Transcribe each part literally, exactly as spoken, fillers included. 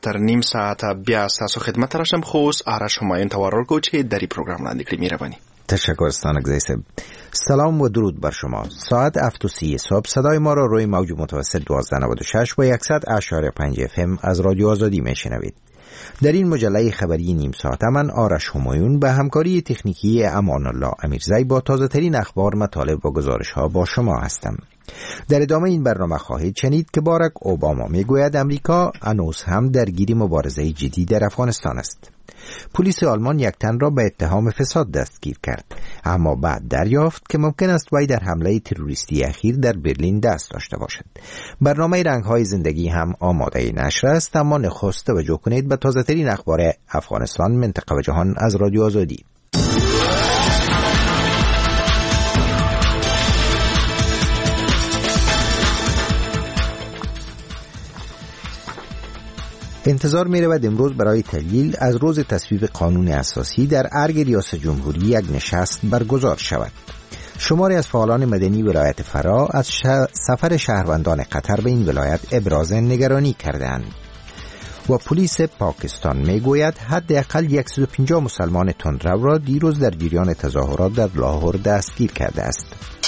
تر نیم ساعت بیا ساسو خدمت راشم خوست آرش همایون توارل کو چې دری پروگرام لاندې کړی میروانی. تشکر استانک زیسب. سلام و درود بر شما. ساعت هفت و سی صبح صدای ما را روی موج متوسط دوازده نود و شش و صد اشاری پنج اف ام از رادیو آزادی میشنوید. در این مجله خبری نیم ساعت من آرش همایون به همکاری تکنیکی امان الله امیرزی با تازه ترین اخبار، مطالب و گزارش ها با شما هستم. در ادامه این برنامه خواهید شنید که باراک اوباما میگوید امریکا هنوز هم درگیر مبارزه جدی در افغانستان است. پلیس آلمان یک تن را به اتهام فساد دستگیر کرد، اما بعد دریافت که ممکن است وی در حمله تروریستی اخیر در برلین دست داشته باشد. برنامه رنگ‌های زندگی هم آماده نشر است، اما نخست توجه کنید به تازه ترین اخبار افغانستان، منطقه و جهان از رادیو آزادی. انتظار می رود امروز برای تحلیل از روز تصویب قانون اساسی در ارگ ریاست جمهوری یک نشست برگزار شود. شماری از فعالان مدنی ولایت فرا از سفر شهروندان قطر به این ولایت ابراز نگرانی کردند. و پلیس پاکستان می گوید حداقل صد و پنجاه مسلمان تندرو را دیروز در جریان تظاهرات در لاهور دستگیر کرده است.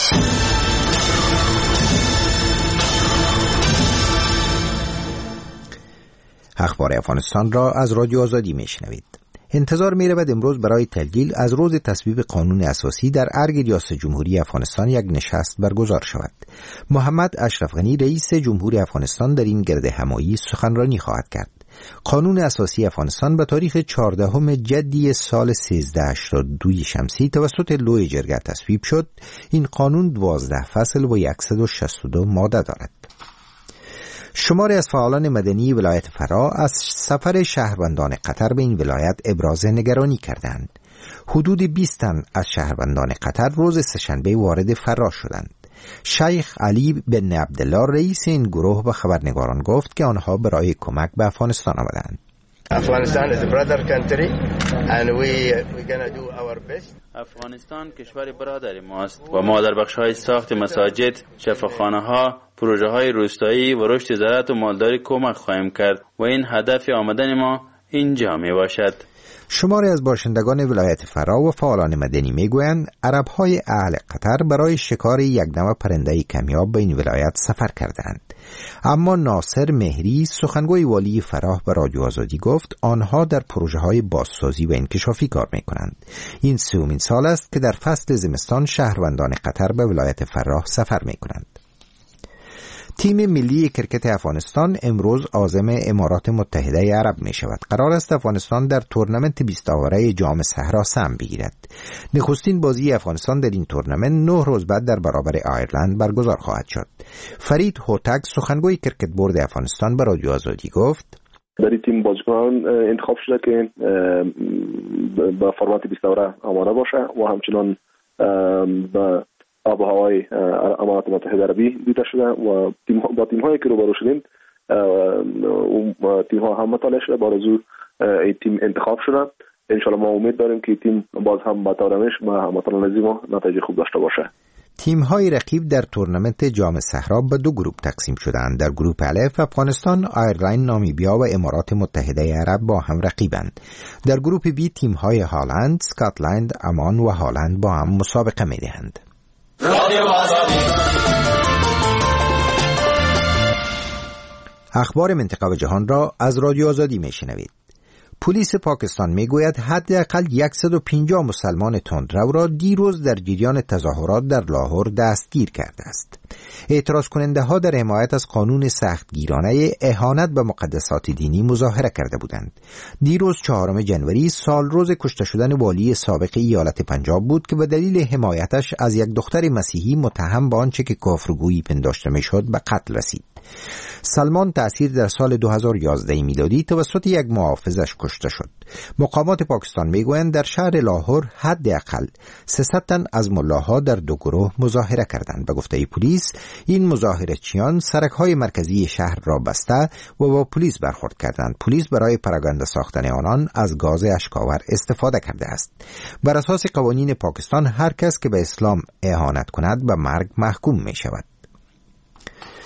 اخبار افغانستان را از رادیو آزادی میشنوید. انتظار می رود امروز برای تحلیل از روز تصویب قانون اساسی در ارگ ریاست جمهوری افغانستان یک نشست برگزار شود. محمد اشرف غنی رئیس جمهوری افغانستان در این گرد همایی سخنرانی خواهد کرد. قانون اساسی افغانستان به تاریخ چهاردهم جدی سال سیزده هشتاد و دو شمسی توسط لوی جرگه تصویب شد. این قانون دوازده فصل و صد و شصت و دو ماده دارد. شماری از فعالان مدنی ولایت فرا از سفر شهروندان قطر به این ولایت ابراز نگرانی کردند. حدود بیست تن از شهروندان قطر روز سه‌شنبه وارد فرا شدند. شیخ علی بن عبدالله رئیس این گروه به خبرنگاران گفت که آنها برای کمک به افغانستان آمدند. Afghanistan is a brother country and we we gonna do our best. افغانستان کشور برادر ماست و ما در بخش‌های ساخت مساجد، شفاخانه‌ها، پروژه‌های روستایی و رشد زراعت و مالداری کمک خواهیم کرد و این هدف آمدن ما اینجا میباشد. شماری از باشندگان ولایت فرا و فعالان مدنی میگویند عرب‌های اهل قطر برای شکار یک نوع پرنده کمیاب به این ولایت سفر کردند. اما ناصر مهری سخنگوی والی فراه به رادیو آزادی گفت آنها در پروژه‌های بازسازی و انکشافی کار می‌کنند. این سومین سال است که در فصل زمستان شهروندان قطر به ولایت فراه سفر می‌کنند. تیم ملی کرکت افغانستان امروز عازم امارات متحده عرب می شود. قرار است افغانستان در تورنمنت بیست آوره جام صحرا سهم بگیرد. نخستین بازی افغانستان در این تورنمنت نه روز بعد در برابر آیرلند برگزار خواهد شد. فرید هوتک سخنگوی کرکت بورد افغانستان به رادیو آزادی گفت در این تیم بازیکنان انتخاب شده که با فرمت بیست آوره آماده باشه و همچنان با آب و هوای امارات متحده عربی دیده شده و تیم با تیم هایی که روبرو شدیم تیم ها هم مطالعه شده، بارزو این تیم انتخاب شده. انشالله ما امید داریم که تیم باز هم با تورمش و مطالعه و نتایج خوب داشته باشه. تیم های رقیب در تورنمنت جام صحرا به دو گروه تقسیم شدند. در گروه الف افغانستان، آیرلند، نامیبیا و امارات متحده عرب با هم رقیبند. در گروه بی تیم های هالند، اسکاتلند، عمان و هالند با هم مسابقه می‌دهند. اخبار منطقه و جهان را از رادیو آزادی میشنوید. پلیس پاکستان میگوید حداقل صد و پنجاه مسلمان تندرو را دیروز در جریان تظاهرات در لاهور دستگیر کرده است. اعتراض کننده ها در حمایت از قانون سختگیرانه اهانت به مقدسات دینی مظاهره کرده بودند. دیروز چهارم جنوری سال روز کشته شدن والی سابق ایالت پنجاب بود که به دلیل حمایتش از یک دختر مسیحی متهم به آنچه که کافرگویی پنداشته میشد به قتل رسید. سلمان تأثیر در سال دو هزار و یازده میلادی توسط یک محافظش کشته شد. مقامات پاکستان میگویند در شهر لاهور حداقل سیصد تن از ملاها در دو گروه مظاهره کردند. به گفته پلیس این مظاهره‌چیان سرک‌های مرکزی شهر را بسته و با پلیس برخورد کردند. پلیس برای پراگنده ساختن آنان از گاز اشک‌آور استفاده کرده است. بر اساس قوانین پاکستان هر کس که به اسلام اهانت کند به مرگ محکوم می شود.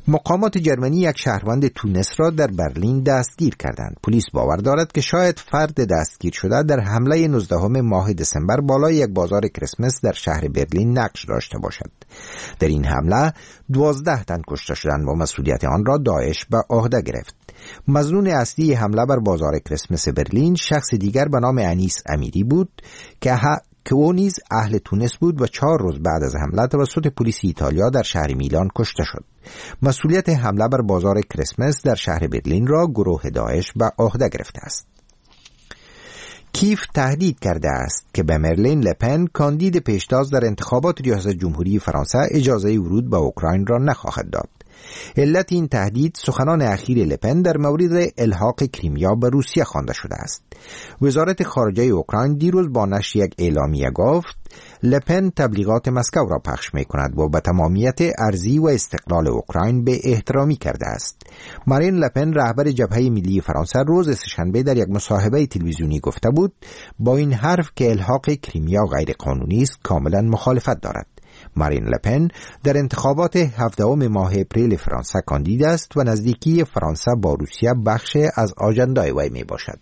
مقامات جرمنی یک شهروند تونس را در برلین دستگیر کردند. پلیس باور دارد که شاید فرد دستگیر شده در حمله نوزدهم ماه دسامبر بالای یک بازار کریسمس در شهر برلین نقش داشته باشد. در این حمله دوازده تن کشته شدند و مسئولیت آن را داعش به عهده گرفت. مظنون اصلی حمله بر بازار کریسمس برلین شخص دیگر به نام انیس امیری بود که که او نیز اهل تونس بود و چهار روز بعد از حمله توسط پلیس ایتالیا در شهر میلان کشته شد. مسئولیت حمله بر بازار کریسمس در شهر برلین را گروه داعش به عهده گرفته است. کیف تهدید کرده است که به مارین لپن کاندید پیشتاز در انتخابات ریاست جمهوری فرانسه اجازه ورود به اوکراین را نخواهد داد. علت این تهدید سخنان اخیر لپن در مورد الحاق کریمیا به روسیه خوانده شده است. وزارت خارجه اوکراین دیروز با نشر یک اعلامیه گفت لپن تبلیغات مسکو را پخش می کند و به تمامیت ارضی و استقلال اوکراین به احترامی کرده است. مارین لپن رهبر جبهه ملی فرانسه روز سه‌شنبه در یک مصاحبه تلویزیونی گفته بود با این حرف که الحاق کریمیا غیر قانونی است کاملا مخالفت دارد. مارین لپن در انتخابات هفدهم ماه اپریل فرانسه کاندید است و نزدیکی فرانسه با روسیه بخش از آژندای وی می باشد.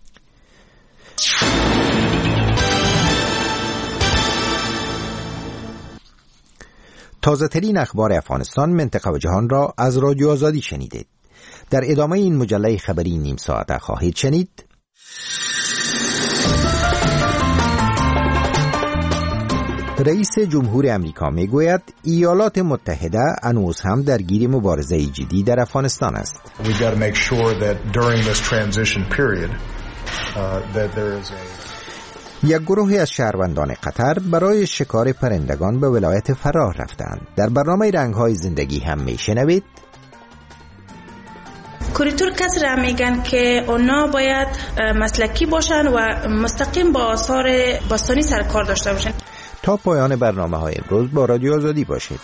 تازه ترین اخبار افغانستان، منطقه و جهان را از رادیو آزادی شنیدید. در ادامه این مجله خبری نیم ساعته خواهید شنید: رئیس جمهور امریکا میگوید ایالات متحده هنوز هم درگیر مبارزه جدی در افغانستان است. یک گروه از شهروندان قطر برای شکار پرندگان به ولایت فراه رفتند. در برنامه رنگ‌های زندگی هم میشنوید کوریتور کس را میگن که اونا باید مسلکی باشن و مستقیم با آثار باستانی سرکار داشته باشن. تا پایان برنامه های امروز با رادیو آزادی باشید.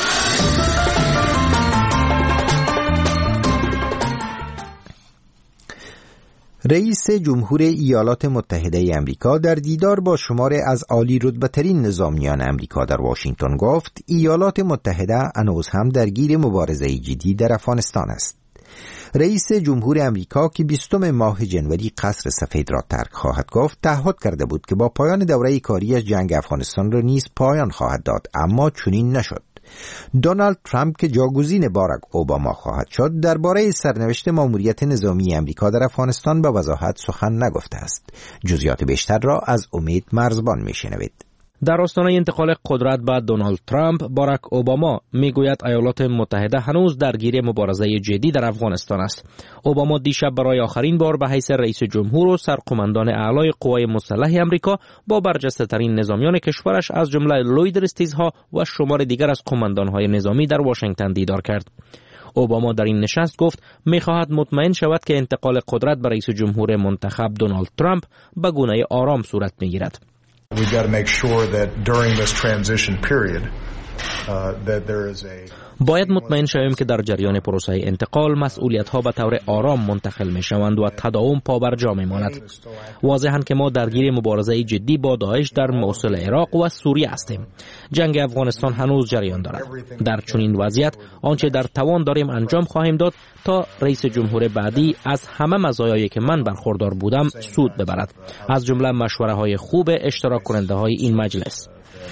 رئیس جمهور ایالات متحده امریکا در دیدار با شماری از عالی رتبه ترین نظامیان امریکا در واشنگتن گفت ایالات متحده هنوز هم درگیر مبارزه جدی در افغانستان است. رئیس جمهور امریکا که بیستم ماه جنوری قصر سفید را ترک خواهد گفت تعهد کرده بود که با پایان دوره کاری از جنگ افغانستان را نیز پایان خواهد داد، اما چنین نشد. دونالد ترامپ که جاگزین باراک اوباما خواهد شد درباره سرنوشت ماموریت نظامی امریکا در افغانستان به وضاحت سخن نگفته است. جزئیات بیشتر را از امید مرزبان میشنوید. در آستانه انتقال قدرت به دونالد ترامپ، باراک اوباما میگوید ایالات متحده هنوز درگیر مبارزه جدی در افغانستان است. اوباما دیشب برای آخرین بار به حیث رئیس جمهور و سرقماندان اعلای قوای مسلح امریکا با برجسته ترین نظامیان کشورش از جمله لوید رستیزها و شمار دیگر از قماندانهای نظامی در واشنگتن دیدار کرد. اوباما در این نشست گفت می‌خواهد مطمئن شود که انتقال قدرت به رئیس جمهور منتخب دونالد ترامپ به گونه آرام صورت می‌گیرد. We've got to make sure that during this transition period uh, that there is a باید مطمئن شویم که در جریان پروسه انتقال مسئولیت‌ها به طور آرام منتقل می‌شوند و تداوم پابرجا می‌ماند. واضحاً که ما درگیر مبارزه جدی با داعش در موصل عراق و سوریه هستیم. جنگ افغانستان هنوز جریان دارد. در چنین وضعیت آنچه در توان داریم انجام خواهیم داد تا رئیس جمهور بعدی از همه مزایایی که من برخوردار بودم سود ببرد، از جمله مشوره‌های خوب اشتراک کننده‌های این مجلس.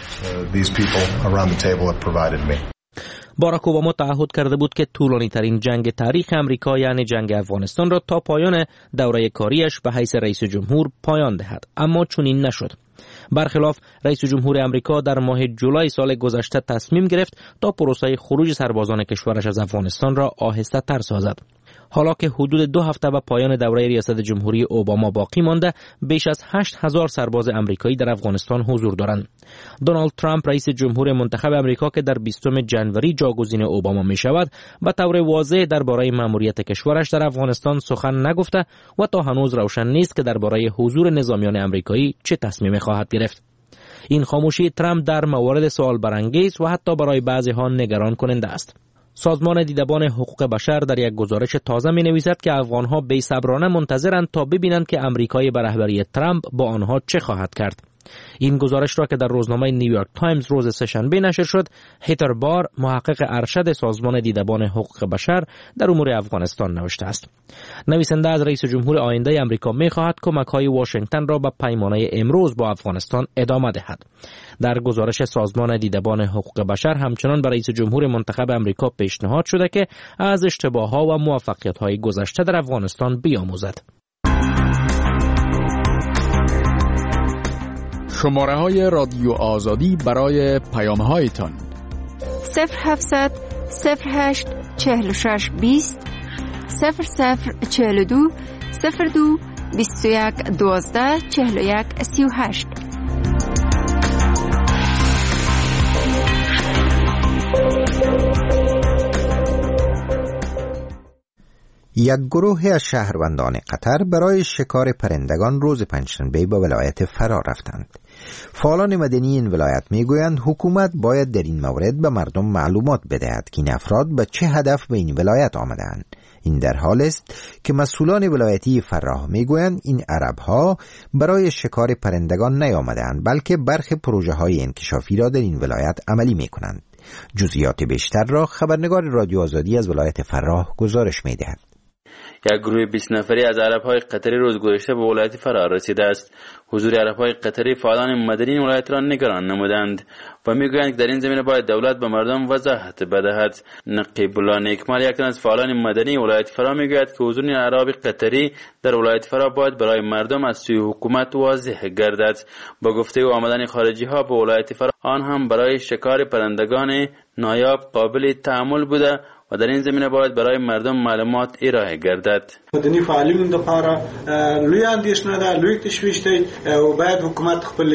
باراک اوباما تعهد کرده بود که طولانی ترین جنگ تاریخ امریکا یعنی جنگ افغانستان را تا پایان دوره کاریش به حیث رئیس جمهور پایان دهد، اما چنین نشد. برخلاف رئیس جمهور امریکا در ماه جولای سال گذشته تصمیم گرفت تا پروسه خروج سربازان کشورش از افغانستان را آهسته تر سازد. حالا که حدود دو هفته به پایان دوره ریاست جمهوری اوباما باقی مانده، بیش از هشت هزار سرباز امریکایی در افغانستان حضور دارند. دونالد ترامپ رئیس جمهور منتخب امریکا که در بیستم جنوری جاگزین اوباما می شود، به طور واضح درباره مأموریت کشورش در افغانستان سخن نگفته و تا هنوز روشن نیست که درباره حضور نظامیان امریکایی چه تصمیمی خواهد گرفت. این خاموشی ترامپ در موارد سوال برانگیز و حتی برای بعضی ها نگران کننده است. سازمان دیدبان حقوق بشر در یک گزارش تازه می نویسد که افغانها بی‌صبرانه منتظرند تا ببینند که امریکای به رهبری ترامپ با آنها چه خواهد کرد. این گزارش را که در روزنامه نیویورک تایمز روز سه‌شنبه نشر شد، هیتر بار، محقق ارشد سازمان دیدبان حقوق بشر در امور افغانستان نوشته است. نویسنده از رئیس جمهور آینده آمریکا می‌خواهد کمک‌های واشنگتن را به پیمانه امروز با افغانستان ادامه دهد. در گزارش سازمان دیدبان حقوق بشر همچنان به رئیس جمهور منتخب آمریکا پیشنهاد شده که از اشتباهات و موفقیت‌های گذشته در افغانستان بیاموزد. شماره های رادیو آزادی برای پیام هایتان صفر هفتصد صفر هشت چهل و شش بیست صفر صفر چهل و دو صفر دو بیست و یک دوازده چهل و یک سی و هشت. یک گروه از شهروندان قطر برای شکار پرندگان روز پنجشنبه به ولایت فرا رفتند. فعالان مدنی این ولایت میگویند حکومت باید در این مورد به مردم معلومات بدهد که این افراد به چه هدف به این ولایت آمدند. این در حال است که مسئولان ولایتی فراه میگویند این عربها برای شکار پرندگان نیامدند، بلکه برخی پروژه های انکشافی را در این ولایت عملی میکنند. جزئیات بیشتر را خبرنگار رادیو آزادی از ولایت فراه گزارش میدهد. یک گروه بیست نفری از عرب‌های قطری روز گذشته به ولایت فرا رسیده است. حضور عرب‌های قطری فعالان مدنی این ولایت را نگران نمودند و میگویند که در این زمینه باید دولت به مردم وضاحت بدهد. نقیب الله نیکمال، یک از فعالان مدنی ولایت فرا، میگوید که حضور عرب قطری در ولایت فرا باید برای مردم از سوی حکومت واضح گردد. با گفته او آمدن خارجی ها به ولایت فرا آن هم برای شکار پرندگان نایاب قابل تأمل بوده و در این زمینه باید برای مردم معلومات ارائه گردد. مدني فعالینو لپاره لوی اندیشنه ده، لوی تشویش دی او باید حکومت خپل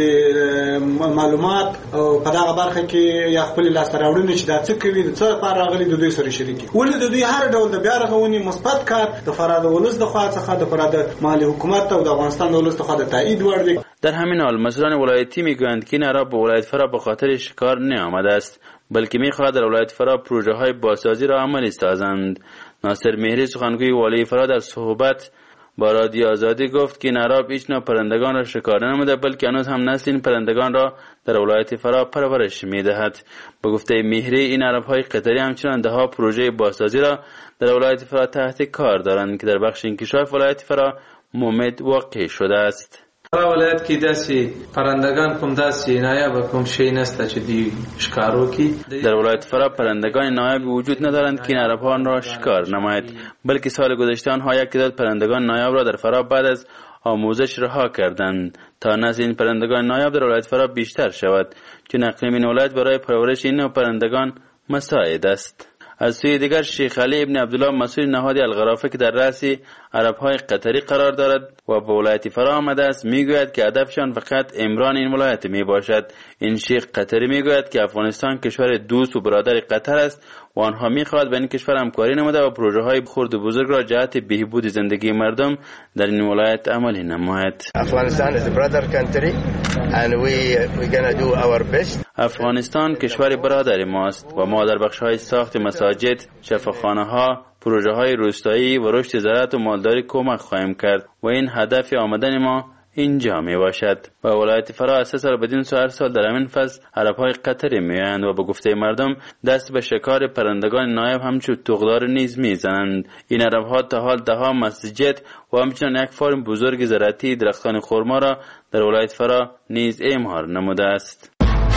معلومات او په دغه برخه کې یا خپل لاسته راوړنې چې دا څه کوي د څه لپاره راغلي د دوی سره شریکي ولې د دوی هر ډول د بیا رغونې مثبت کار د فراد ولس د خوا څخه د فراد مالی حکومت او د افغانستان د ولس د خوا د تایید وړ دی. در همین حال مسئولان ولایتی میگویند که این عرب به ولایت فرا به خاطر شکار نیامده است، بلکه میخواهد در ولایت فرا پروژه های بازسازی را عملی سازند. ناصر مهری سخنگوی والی فرا در صحبت با رادیو آزادی گفت که این عرب هیچ نوع پرندگان را شکار ننموده، بلکه هنوز هم نسل این پرندگان را در ولایت فرا پرورش میدهد. با گفته مهری این عرب های قطری همچنان ده ها پروژه بازسازی را در ولایت فرا تحت کار دارند که در بخش انکشاف ولایت فرا مومد واقع شده است. ولایت کې داسې پرندگان کوم داسې نایاب کوم شی نسته چې دی شکارو کی. در ولایت فرا پرندگان نایاب وجود ندارند که این عرب‌ها آن را شکار نماید، بلکه سال گذشته آنها یک تعداد پرندگان نایاب را در فرا بعد از آموزش رها کردند تا نسل این پرندگان نایاب در ولایت فرا بیشتر شود، چون اقلیم این ولایت برای پرورش این نوع پرندگان مساعد است. از سوی دیگر شیخ علی ابن عبدالله مسئول نهاد الغرافه که در رأس عرب‌های قطری قرار دارد و به ولایت فرا آمده است میگوید که هدفشان فقط امران این ولایت می باشد. این شیخ قطری میگوید که افغانستان کشور دوست و برادر قطر است و آنها میخواهد به این کشور همکاری نموده و پروژه های خرد و بزرگ را جهت بهبود زندگی مردم در این ولایت عملی نماید. Afghanistan is a brother country and we we gonna do our best. افغانستان کشور برادر ماست و ما در بخش‌های ساخت مساجد، شفاخانه‌ها، پروژه های روستایی و رشد زراعت و مالداری کمک خواهیم کرد و این هدف آمدن ما اینجا می باشد. و ولایت فرا اساس را بدین سو هر سال در همین فصل عرب‌های قطری میآیند و به گفته مردم دست به شکار پرندگان نایب همچون تغدار نیز میزنند. این عرب‌ها تا حال ده ها مسجد و همچنین یک فارم بزرگ زراعتی درختان خرما را در ولایت فرا نیز اعمار نموده است.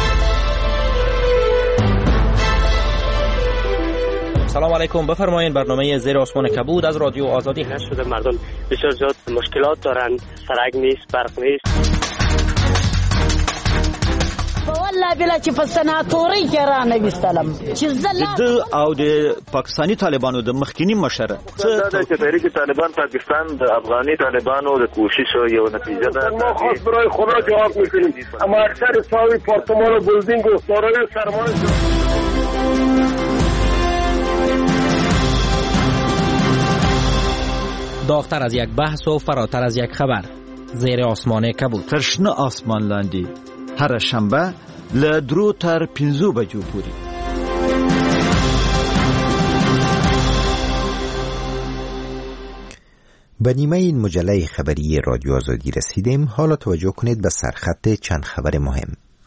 سلام علیکم، بفرمایید. برنامه زیر آسمان کبود از رادیو آزادی هست. شده مردم بسیار زیاد مشکلات دارند، سرک نیست، برق نیست. والله بلا چې په سناتوري کې را نه وستلم چې زله د او د پاکستانی طالبانو د مخکینی مشره چې تحریک طالبان پاکستان د افغاني طالبانو د کوشش یو نتیجه ده. ما خاص برای خدا جواب میکنیم، اما اکثر ساوی پارتمان و بلدینگ و دارای سرمایه داغتر از یک بحث و فراتر از یک خبر. زیر آسمان کبود. ترشنه آسمان لاندی هر شنبه له درو تر پنځو بجو پورې. به نیمه این مجله خبری رادیو آزادی رسیدیم. حالا توجه کنید به سرخط چند خبر مهم.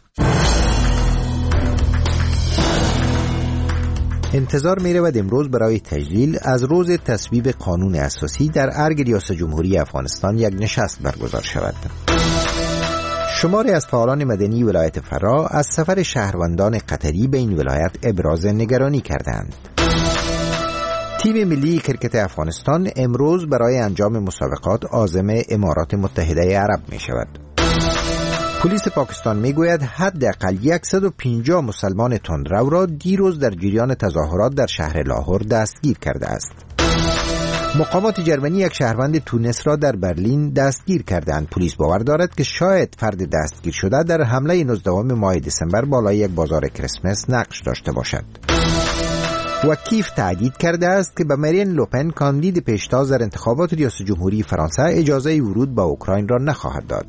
انتظار می رود امروز برای تجلیل از روز تصویب قانون اساسی در ارگ ریاست جمهوری افغانستان یک نشست برگزار شود. شماری از فعالان مدنی ولایت فرا از سفر شهروندان قطری به این ولایت ابراز نگرانی کردند. تیم ملی کرکت افغانستان امروز برای انجام مسابقات عازم امارات متحده عرب می شود. پلیس پاکستان می گوید حداقل صد و پنجاه مسلمان تندرو را دیروز در جریان تظاهرات در شهر لاهور دستگیر کرده است. مقامات جرمنی یک شهروند تونس را در برلین دستگیر کردند. پلیس باور دارد که شاید فرد دستگیر شده در حمله نوزدهم ماه دسامبر بالای یک بازار کریسمس نقش داشته باشد. و کیف تأکید کرده است که به مارین لوپن کاندید پیشتاز در انتخابات ریاست جمهوری فرانسه اجازه ورود به اوکراین را نخواهد داد.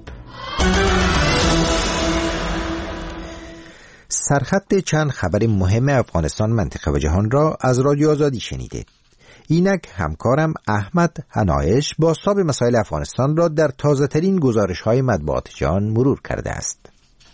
سرخط چند خبر مهم افغانستان، منطقه و جهان را از رادیو آزادی شنیدید. اینک همکارم احمد هنایش با بازتاب مسائل افغانستان را در تازه ترین گزارش های مطبوعات جهان مرور کرده است.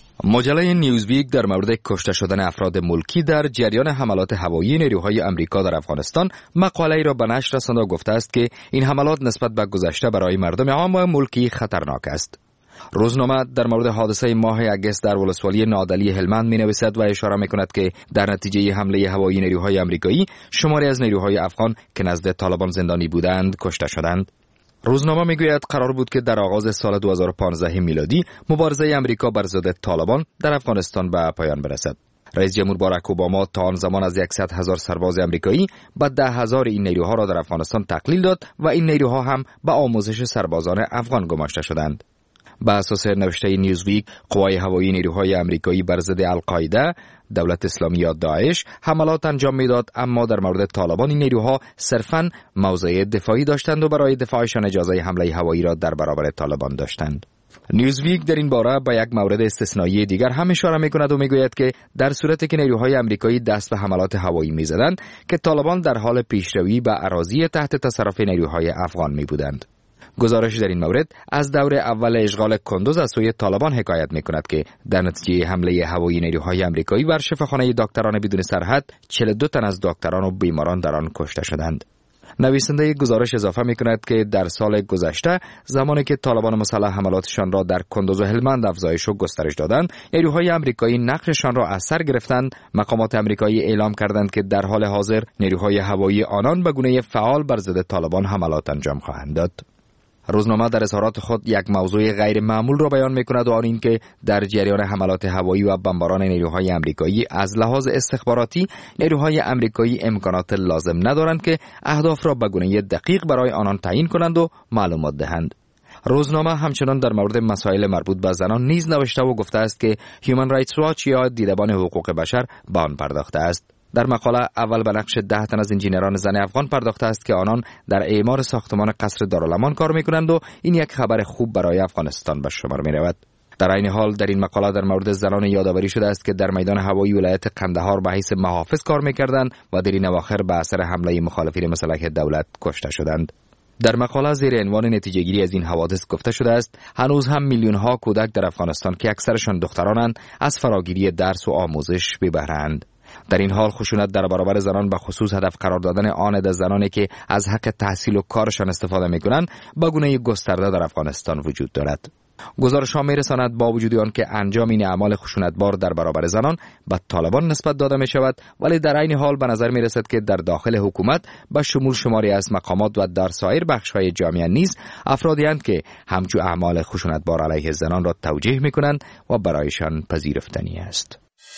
مجله نیوزویک در مورد کشته شدن افراد ملکی در جریان حملات هوایی نیروهای امریکا در افغانستان مقاله‌ای را به نشر رسانده و گفته است که این حملات نسبت به گذشته برای مردم عام و ملکی خطرناک است. روزنامه در مورد حادثه ماه اگست در ولسوالی نادلی هلمند می نویسد و اشاره می کند که در نتیجه حمله هوایی نیروهای امریکایی شماری از نیروهای افغان که نزد طالبان زندانی بودند کشته شدند. روزنامه می گوید قرار بود که در آغاز سال دو هزار و پانزده میلادی مبارزه امریکا بر ضد طالبان در افغانستان به پایان برسد. رئیس جمهور باراک اوباما تا آن زمان از صد هزار سرباز امریکایی به ده هزار این نیروها را در افغانستان تقلیل داد و این نیروها هم به آموزش سربازان افغان گماشته شدند. به اساس نوشته نیوزویک، قوای هوایی نیروهای امریکایی بر ضد القاعده، دولت اسلامی یا داعش حملات انجام میداد، اما در مورد طالبان این نیروها صرفاً موضع دفاعی داشتند و برای دفاعشان اجازه حمله هوایی را در برابر طالبان داشتند. نیوزویک در این باره به یک مورد استثنایی دیگر هم اشاره می‌کند و میگوید که در صورتی که نیروهای امریکایی دست به حملات هوایی می‌زدند که طالبان در حال پیشروی به اراضی تحت تصرف نیروهای افغان می‌بودند. گزارش در این مورد از دور اول اشغال کندوز از سوی طالبان حکایت می‌کند که در نتیجه حمله هوایی نیروهای امریکایی بر شفاخانه دکتران بدون سرحد چهل و دو تن از دکتران و بیماران در آن کشته شدند. نویسنده گزارش اضافه می‌کند که در سال گذشته زمانی که طالبان مسلح حملاتشان را در کندوز و هلمند افزایش و گسترش دادند، نیروهای امریکایی نقششان را از سر گرفتند. مقامات امریکایی اعلام کردند که در حال حاضر نیروهای هوایی آنان به گونه فعال بر ضد طالبان حملات انجام خواهند داد. روزنامه در اظهارات خود یک موضوع غیر معمول را بیان می‌کند و آن این که در جریان حملات هوایی و بمباران نیروهای امریکایی از لحاظ استخباراتی نیروهای امریکایی امکانات لازم ندارند که اهداف را به گونه دقیق برای آنان تعیین کنند و معلومات دهند. روزنامه همچنان در مورد مسائل مربوط به زنان نیز نوشته و گفته است که هیومن رایتس واچ یا دیدبان حقوق بشر به آن پرداخته است. در مقاله اول به نقش ده تن از انجینران زن افغان پرداخته است که آنان در اعمار ساختمان قصر دارالامان کار می‌کنند و این یک خبر خوب برای افغانستان به شمار می‌رود. در این حال در این مقاله در مورد زنان یادآوری شده است که در میدان هوایی ولایت قندهار به حیث محافظ کار می‌کردند و در این اواخر به اثر حمله مخالفین مسلح دولت کشته شدند. در مقاله زیر عنوان نتیجه‌گیری از این حوادث گفته شده است هنوز هم میلیون‌ها کودک در افغانستان که اکثرشان دخترانند از فراگیری درس و آموزش بی بهره اند. در این حال خشونت در برابر زنان به خصوص هدف قرار دادن آن از زنانی که از حق تحصیل و کارشان استفاده می‌کنند به گونه گسترده در افغانستان وجود دارد. گزارش‌ها می‌رساند با وجود آن که انجام این اعمال خشونتبار در برابر زنان به طالبان نسبت داده می‌شود، ولی در عین حال به نظر می‌رسد که در داخل حکومت به شمول شماری از مقامات و در سایر بخش‌های جامعه نیز افرادی اند که همچون اعمال خشونتبار علیه زنان را توجیه می‌کنند و برایشان پذیرفتنی است.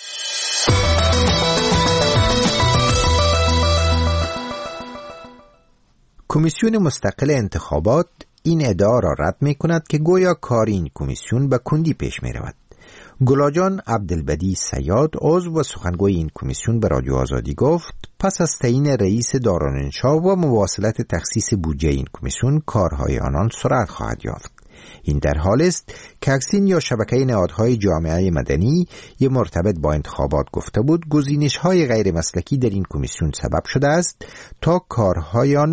کمیسیون مستقل انتخابات این ادعا را رد می کند که گویا کار این کمیسیون به کندی پیش می رود. گلاجان عبدالبدی سیاد عضو و سخنگوی این کمیسیون به رادیو آزادی گفت پس از تعیین رئیس دارالانشا و مواصلت تخصیص بودجه این کمیسیون کارهای آنان سرعت خواهد یافت. این در حال است که اکسین یا شبکه نهادهای جامعه مدنی یه مرتبط با انتخابات گفته بود گزینش‌های غیر مسلکی در این کمیسیون سبب شده است تا کارهای آن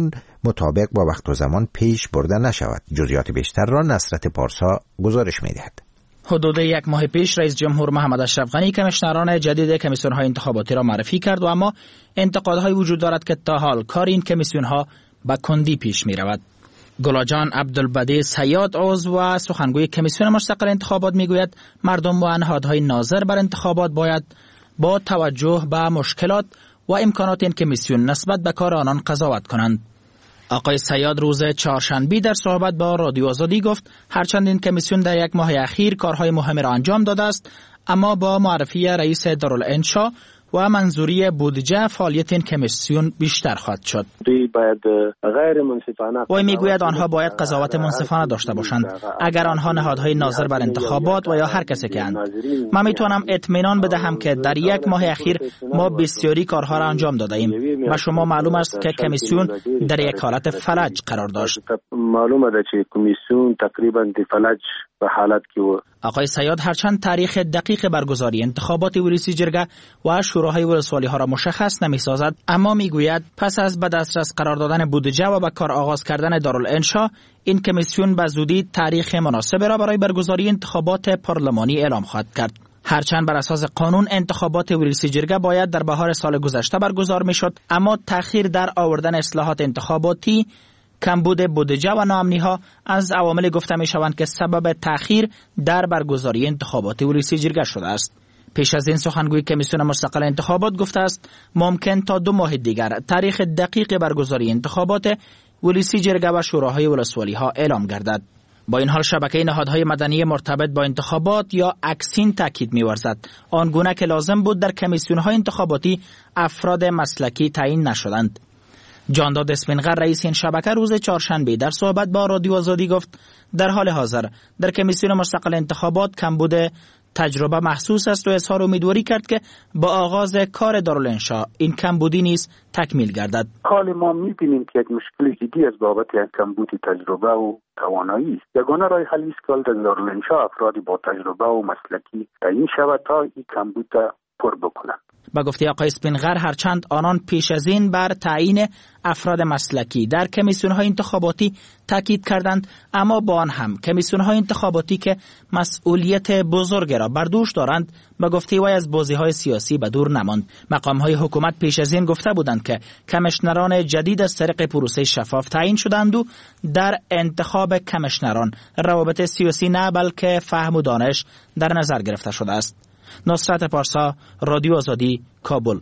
مطابق با وقت و زمان پیش برده نشود. جزئیات بیشتر را نصرت پارسا گزارش می‌دهد. حدود یک ماه پیش رئیس جمهور محمد اشرف غنی کمیشنران جدید کمیسیون‌های انتخاباتی را معرفی کرد و اما انتقادهای وجود دارد که تا حال کار این کمیسیون‌ها به کندی پیش می‌رود. گلاجان عبدالبدی سیاد عضو و سخنگوی کمیسیون مستقل انتخابات میگوید مردم و نهادهای ناظر بر انتخابات باید با توجه به مشکلات و امکانات این کمیسیون نسبت به کار آنان قضاوت کنند. آقای سیاد روز چهارشنبه در صحبت با رادیو آزادی گفت هرچند این کمیسیون در یک ماه اخیر کارهای مهمی را انجام داده است، اما با معرفی رئیس دارالانشا و منظوری بودجه فعالیت این کمیسیون بیشتر خواهد شد. باید غیر منصفانه وی میگوید آنها باید قضاوت منصفانه داشته باشند. اگر آنها نهادهای ناظر بر انتخابات و یا هر کسی که اند، من میتونم اطمینان بدهم که در یک ماه اخیر ما بسیاری کارها را انجام داده ایم و شما معلوم است که کمیسیون در یک حالت فلج قرار داشت. معلومه که کمیسیون تقریبا در فلج به حالت که و آقای سیاد هرچند تاریخ دقیق برگزاری انتخابات ولسی جرگه و شوراهای ولسوالی ها را مشخص نمی سازد، اما میگوید پس از به دسترس قرار دادن بودجه و به کار آغاز کردن دارالانشا این کمیسیون به زودی تاریخ مناسب را برای برگزاری انتخابات پارلمانی اعلام خواهد کرد. هرچند بر اساس قانون انتخابات ولسی جرگه باید در بهار سال گذشته برگزار می شد، اما تأخیر در آوردن اصلاحات انتخاباتی، کمبود بودجه و ناامنی ها از عوامل گفته می شوند که سبب تأخیر در برگزاری انتخابات ولسی جرگه شده است. پیش از این سخنگوی کمیسیون مستقل انتخابات گفته است ممکن تا دو ماه دیگر تاریخ دقیق برگزاری انتخابات ولسی جرگه و شوراهای ولسوالی ها اعلام گردد. با این حال شبکه نهادهای مدنی مرتبط با انتخابات یا اکسین تاکید می‌ورزد آنگونه که لازم بود در کمیسیون‌های انتخاباتی افراد مسلکی تعیین نشدند. جانداد اسپینغر رئیس این شبکه روز چهارشنبه در صحبت با رادیو آزادی گفت در حال حاضر در کمیسیون مستقل انتخابات کمبود تجربه محسوس است و اظهار امیدواری کرد که با آغاز کار دارالانشا این کمبودی نیز تکمیل گردد. حال ما می‌بینیم که یک مشکل جدی از بابت یک کمبود تجربه و توانایی است. یگانه راه حل است که در دارالانشا افرادی با تجربه و مسلکی تعیین شود تا این کمبود پر بکنند. با گفته آقای اسپینغر هرچند آنان پیش از این بر تعیین افراد مسلکی در کمیسیون‌های انتخاباتی تاکید کردند، اما با آن هم کمیسیون‌های انتخاباتی که مسئولیت بزرگ را بر دوش دارند با گفته وی از بازی‌های سیاسی به دور نماند. مقام‌های حکومت پیش از این گفته بودند که کمیشنران جدید از طریق پروسه شفاف تعیین شدند و در انتخاب کمیشنران روابط سیاسی نه بلکه فهم و دانش در نظر گرفته شده است. نصرت پارسا، رادیو آزادی، کابل.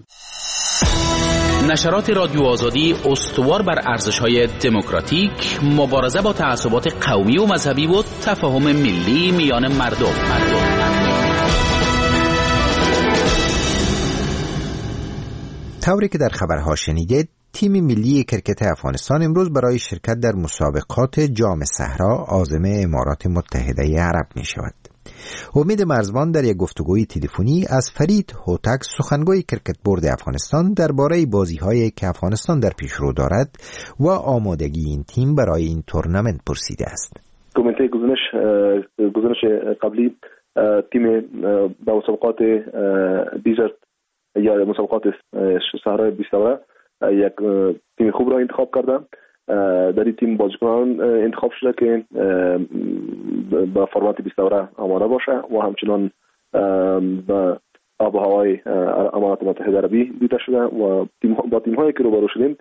نشرات رادیو آزادی استوار بر ارزش‌های دموکراتیک، مبارزه با تعصبات قومی و مذهبی و تفاهم ملی میان مردم. طوری که در خبرها شنیدید، تیم ملی کرکت افغانستان امروز برای شرکت در مسابقات جام صحرا عازم امارات متحده عرب می شود. امید مرزبان در یک گفتگوی تلفنی از فرید هوتک سخنگوی کرکت بورد افغانستان درباره بازی‌هایی که افغانستان در پیشرو دارد و آمادگی این تیم برای این تورنمنت پرسیده است. کمیته گزینش گزینش قبلی تیم با مسابقات دیزرت یا مسابقات صحرای بیست دوره یک تیم خوب را انتخاب کردم. در این تیم بازیکنان انتخاب شده که با فرمت بیست دوره آماده باشه و همچنان با آب و هوای امارات متحده عربی دیده شده و تیم با تیم هایی که روبرو شدیم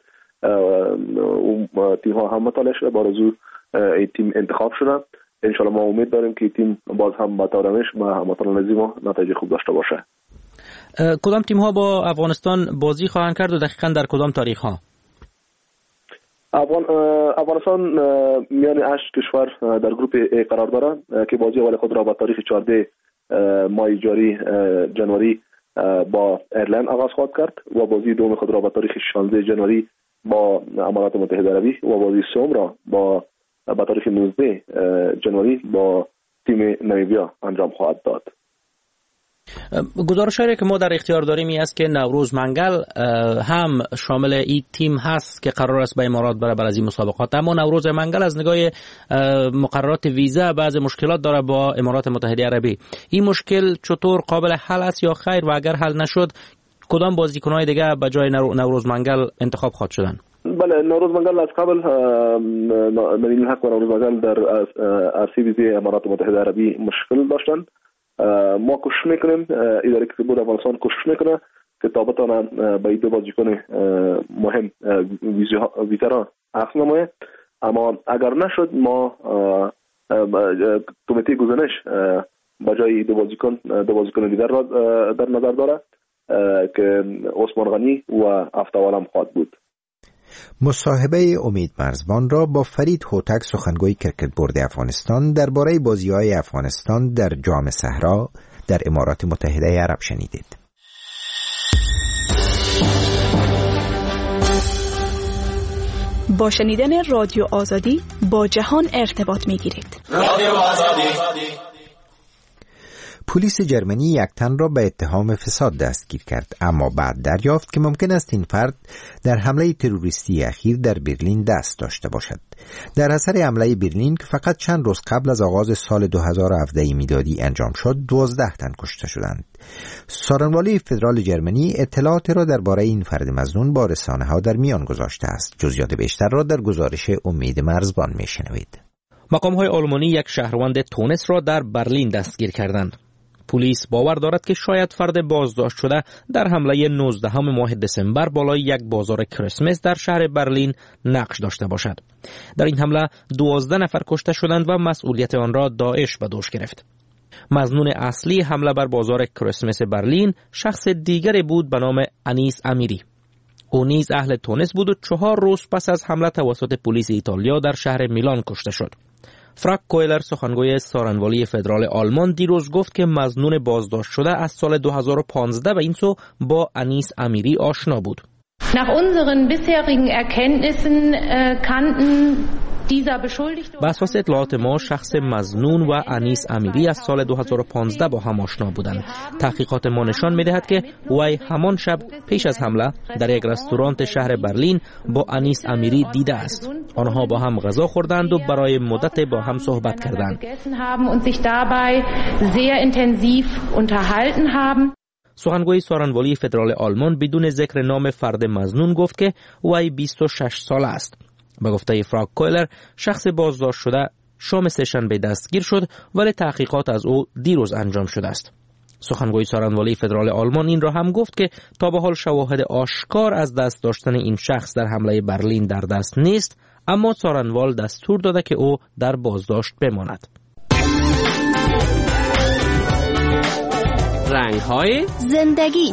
تیم ها هم مطالعه شده با رجوع این تیم انتخاب شده. انشالله ما امید داریم که تیم باز هم با تورنمنت و مطالعه نظیم و نتایج خوب داشته باشه. کدام تیم ها با افغانستان بازی خواهند کرد و دقیقاً در کدام تاریخ ها؟ افغان افغانستان میان هشت کشور در گروه ای قرار دارد که بازی اول خود را با تاریخ چهارده ماه جاری جنوری با ایرلند آغاز خواهد کرد و بازی دوم خود را با تاریخ شانزده جنوری با امارات متحده عربی و بازی سوم را با با تاریخ نوزده جنوری با تیم نمیبیا انجام خواهد داد. گزارش‌هایی که ما در اختیار داریم این است که نوروز منگل هم شامل این تیم هست که قرار است به امارات بره برای این مسابقات، اما نوروز منگل از نگاه مقررات ویزا بعض مشکلات داره با امارات متحده عربی. این مشکل چطور قابل حل است یا خیر و اگر حل نشد کدام بازیکن‌های دیگه به جای نوروز منگل انتخاب خواهد شدن؟ بله، نوروز مگل از قبل نوین الحق و نوروز مگل در عرصه ویزی امارات متحده عربی مشکل داشتن. ما کوشش میکنیم، اداره کسب افغانستان کوشش میکنه که تا بتونن به این دو بازیکن مهم ویزا را اخذ نمایه. اما اگر نشد ما کمیته گزینش به جای دو بازیکن دو بازیکن دیگر را در نظر داره که عثمان غنی و افتاولم خواهد بود. مصاحبه امید مرزبان را با فرید هوتک سخنگوی کرکت بورد افغانستان درباره بازی‌های افغانستان در جام صحرا در امارات متحده عرب شنیدید. با شنیدن رادیو آزادی با جهان ارتباط می‌گیرید. رادیو آزادی. پلیس جرمنی یک تن را به اتهام فساد دستگیر کرد، اما بعد دریافت که ممکن است این فرد در حمله تروریستی اخیر در برلین دست داشته باشد. در اثر حمله برلین که فقط چند روز قبل از آغاز سال دو هزار و هفده میلادی انجام شد، دوازده تن کشته شدند. سارنوالی فدرال جرمنی اطلاعات را درباره این فرد مظنون با رسانه‌ها در میان گذاشته است. جزئیات بیشتر را در گزارش امید مرزبان میشنوید. مقام‌های آلمانی یک شهروند تونس را در برلین دستگیر کردند. پلیس باور دارد که شاید فرد بازداشت شده در حمله نوزدهم ماه دسامبر بالای یک بازار کریسمس در شهر برلین نقش داشته باشد. در این حمله دوازده نفر کشته شدند و مسئولیت آن را داعش به دوش گرفت. مظنون اصلی حمله بر بازار کریسمس برلین شخص دیگری بود به نام انیس امیری. او نیز اهل تونس بود و چهار روز پس از حمله توسط پلیس ایتالیا در شهر میلان کشته شد. فرانک کویلر سخنگوی سارنوالی فدرال آلمان دیروز گفت که مظنون بازداشت شده از سال دو هزار و پانزده به این سو با انیس امیری آشنا بود. Nach unseren bisherigen Erkenntnissen kannten بر اساس اطلاعات ما شخص مظنون و انیس امیری از سال دو هزار و پانزده با هم آشنا بودند. تحقیقات ما نشان می‌دهد که وی همان شب پیش از حمله در یک رستوران شهر برلین با انیس امیری دیده است. آنها با هم غذا خوردند و برای مدت با هم صحبت کردند. سخنگوی سارنوالی فدرال آلمان بدون ذکر نام فرد مظنون گفت که وی بیست و شش ساله است. به گفته فرانک کویلر شخص بازداشت شده شام سه‌شنبه دستگیر شد ولی تحقیقات از او دیروز انجام شده است. سخنگوی سارنوالی فدرال آلمان این را هم گفت که تا به حال شواهد آشکار از دست داشتن این شخص در حمله برلین در دست نیست، اما سارنوال دستور داده که او در بازداشت بماند. رنگ‌های زندگی.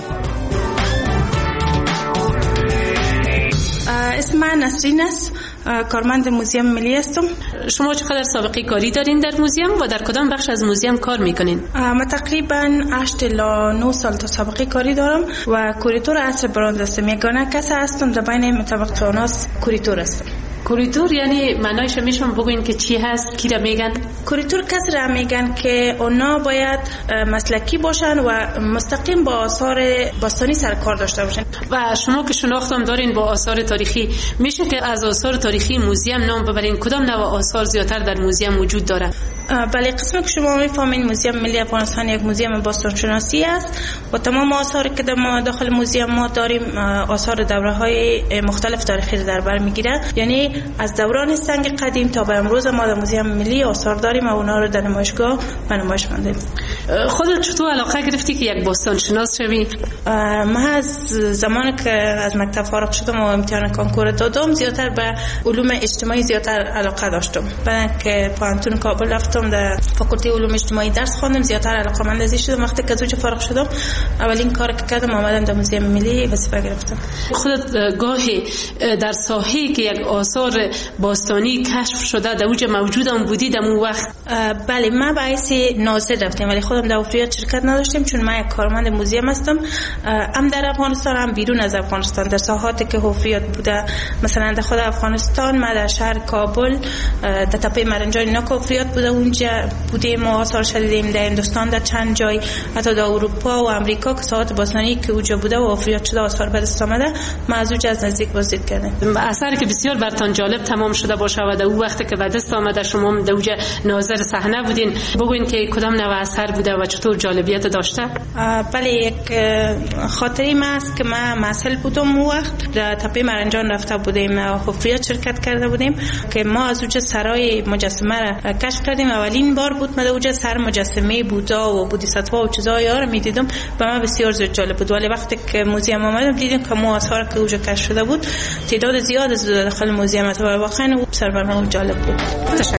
اسم من نسرین است، کارمند موزیم ملی هستم. شما چقدر سابقه کاری دارین در موزیم و در کدام بخش از موزیم کار میکنین؟ من تقریبا هشت الی نه سال تا سابقه کاری دارم و کوریتور عصر برنز هستم. یگانه کس هستم در بین طبقه ناس کوریتور هستم. کوریتور یعنی معنایش میشم بگوین که چی هست، کی را میگن؟ کوریتور کسی را میگن که اونا باید مسلکی باشن و مستقیم با آثار باستانی سرکار داشته باشن. و شما که شناختم دارین با آثار تاریخی، میشه که از آثار تاریخی موزیم نام ببرین؟ کدام نوع آثار زیادتر در موزیم وجود داره؟ بله، قسمی که شما میفهمین موزیم ملی افغانستان یک موزیم باستان شناسی است و تمام آثاری که ما داخل موزیم ما داریم آثار دوره‌های مختلف تاریخی در بر میگیره. یعنی از دوران سنگ قدیم تا به امروز ما در موزیم ملی آثار داریم و اونا رو در نمایشگاه به نمایش می‌دیم. خودت چطور علاقه گرفتی که یک باستان شناس شوی؟ من از زمانی که از مکتب فارغ شدم و امتحان کنکور دادم زیادتر به علوم اجتماعی زیادتر علاقه داشتم. بعد که پانتون کابل رفتم در فاکولته علوم اجتماعی درس خواندم، زیادتر علاقه‌مند ازش شدم. وقتی که از اونجا فارغ شدم اولین کاری که کردم آمدم در موزیم ملی وظیفه گرفتم. خودت گاهی در ساحه‌ای که یک آثار باستانی کشف شده در اونجا موجودم بودی در اون وقت؟ بله، من به حیث ناظر رفتم ولی خودم در افریاد شرکت نداشتم چون من یک کارمند موزیم هستم، هم در افغانستان هم بیرون از افغانستان. در ساحاتی که حفریات بوده مثلا در خود افغانستان، ما در شهر کابل در تپه مرنجان اینا که حفریات بوده اونجا بودیم و آثار شدیدیم. در هندوستان در چند جای، حتی در اروپا و امریکا که ساحات باستانی که اونجا بوده و حفریات شده آثار به دست آمده، ما از اونجا از نزدیک بازدید کردیم. اثری که بسیار برتان جالب تمام شده باشه و در اون وقتی که به دست آمده شما در اونجا ناظر صحنه بودین، بگوین که کدام نوع اثر بود بوده و چطور جالبیت داشته؟ بله، یک خاطری ما است که ما مسئول بودم اون وقت در تپه مرنجان رفته بودیم، حفریات شرکت کرده بودیم که ما از اونجا سرای مجسمه را کشف کردیم. اولین بار بود من اونجا سر مجسمه بودا و بودیساتوا و چیزای ها رو میدیدم و من بسیار زیاد جالب بود. ولی وقتی که موزیم آمدم دیدیم که مو آثار که اونجا کشف شده بود تعداد زیاد از داخل موزیم است و واقعا سربرما جالب بود. تشکر.